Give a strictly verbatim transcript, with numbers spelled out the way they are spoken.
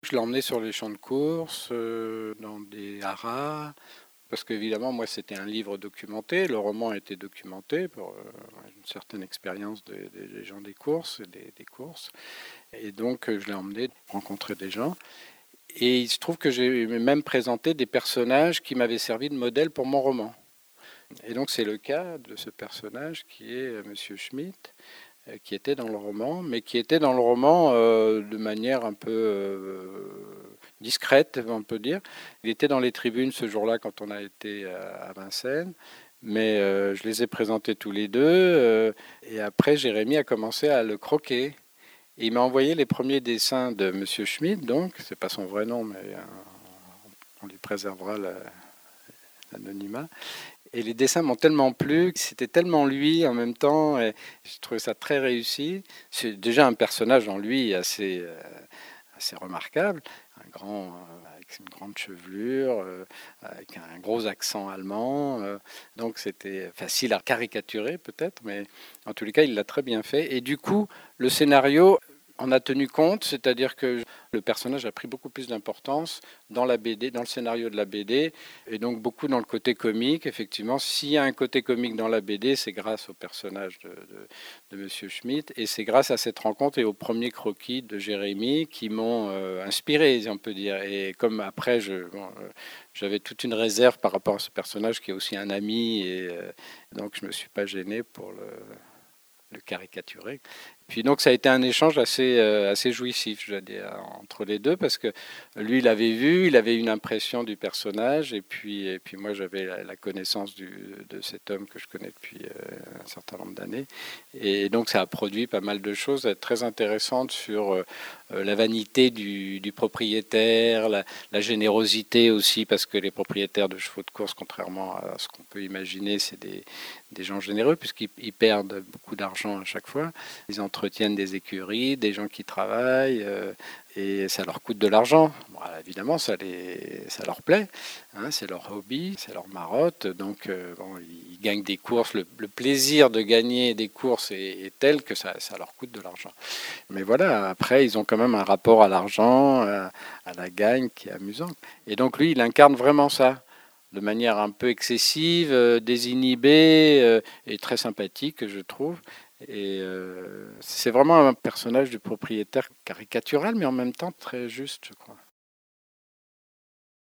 Je l'ai emmené sur les champs de course, euh, dans des haras, parce qu'évidemment, moi, c'était un livre documenté. Le roman a été documenté pour euh, une certaine expérience des, des gens des courses, des, des courses. Et donc, je l'ai emmené rencontrer des gens. Et il se trouve que j'ai même présenté des personnages qui m'avaient servi de modèle pour mon roman. Et donc, c'est le cas de ce personnage qui est Monsieur Schmitt, qui était dans le roman, mais qui était dans le roman euh, de manière un peu euh, discrète, on peut dire. Il était dans les tribunes ce jour-là quand on a été à Vincennes, mais euh, je les ai présentés tous les deux, euh, et après Jérémy a commencé à le croquer. Et il m'a envoyé les premiers dessins de Monsieur Schmitt, donc, c'est pas son vrai nom, mais euh, on lui préservera l'anonymat. Et les dessins m'ont tellement plu, c'était tellement lui en même temps, et j'ai trouvé ça très réussi. C'est déjà un personnage en lui assez, euh, assez remarquable, un grand, euh, avec une grande chevelure, euh, avec un gros accent allemand. Euh, donc c'était facile à caricaturer peut-être, mais en tous les cas, il l'a très bien fait. Et du coup, le scénario en a tenu compte, c'est-à-dire que le personnage a pris beaucoup plus d'importance dans la B D, dans le scénario de la B D, et donc beaucoup dans le côté comique. Effectivement, s'il y a un côté comique dans la B D, c'est grâce au personnage de, de, de Monsieur Schmitt, et c'est grâce à cette rencontre et aux premiers croquis de Jérémy qui m'ont euh, inspiré, on peut dire. Et comme après, je, bon, euh, j'avais toute une réserve par rapport à ce personnage qui est aussi un ami, et euh, donc je me suis pas gêné pour le, le caricaturer. Puis donc ça a été un échange assez, euh, assez jouissif, je dois dire, entre les deux, parce que lui, il avait vu, il avait une impression du personnage, et puis, et puis moi, j'avais la, la connaissance du, de cet homme que je connais depuis euh, un certain nombre d'années. Et donc ça a produit pas mal de choses très intéressantes sur euh, la vanité du, du propriétaire, la, la générosité aussi, parce que les propriétaires de chevaux de course, contrairement à ce qu'on peut imaginer, c'est des, des gens généreux, puisqu'ils perdent beaucoup d'argent à chaque fois. Ils entretiennent des écuries, des gens qui travaillent, euh, et ça leur coûte de l'argent. Bon, évidemment, ça, les, ça leur plaît, hein, c'est leur hobby, c'est leur marotte, donc euh, bon, ils gagnent des courses. Le, le plaisir de gagner des courses est, est tel que ça, ça leur coûte de l'argent. Mais voilà, après, ils ont quand même un rapport à l'argent, à, à la gagne qui est amusant. Et donc lui, il incarne vraiment ça, de manière un peu excessive, euh, désinhibée, euh, et très sympathique, je trouve. Et euh, c'est vraiment un personnage du propriétaire caricatural, mais en même temps très juste, je crois.